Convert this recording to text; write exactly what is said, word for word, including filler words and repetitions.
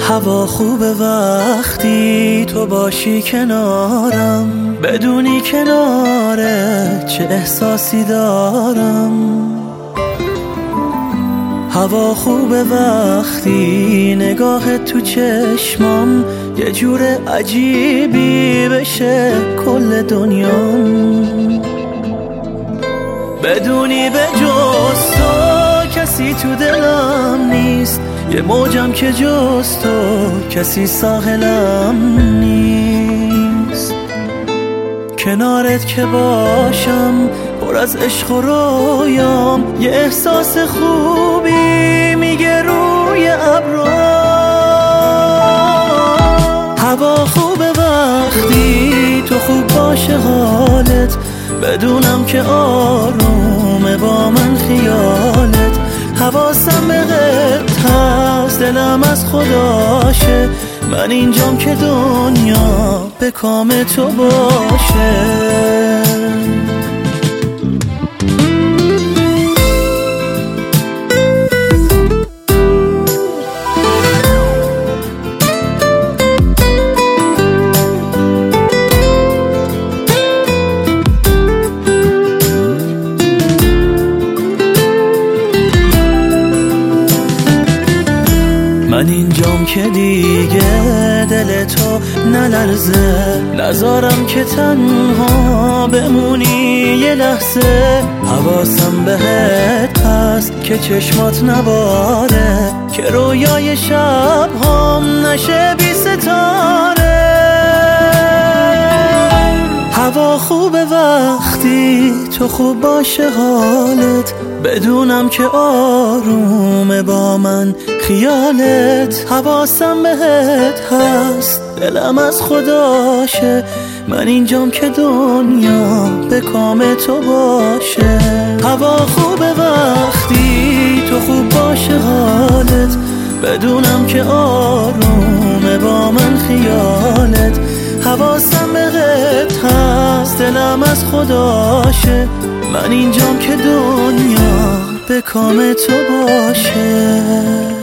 هوا خوبه وقتی تو باشی کنارم، بدونی کناره چه احساسی دارم. هوا خوبه وقتی نگاه تو چشمام یه جور عجیبی بشه کل دنیام. بدونی به جز تو کسی تو دلم نیست، یه موجم که جز تو کسی ساحلم نیست. کنارت که باشم پر از عشق و رویام، یه احساس خوبی میگه روی ابرام. هوا خوبه وقتی تو خوب باشه حالت، بدونم که آرومه با من خیالت. حواسم بهت هست دلم از خداشه، من اینجام که دنیا به کام تو باشه. من اینجام که دیگه دل تو نلرزه، نذارم که تنها بمونی یه لحظه. حواسم بهت هست که چشمات نباره، که رویای شب هم نشه بی ستاره. هوا خوبه وقتی تو خوب باشه حالت، بدونم که آرومه با من خیالت. حواسم بهت هست دلم از خداشه، من اینجام که دنیا به کام تو باشه. هوا خوبه وقتی تو خوب باشه حالت، بدونم که آرومه با من خیالت. حواسم بهت هست دلم از خداشه، من اینجام که دنیا به کام تو باشه.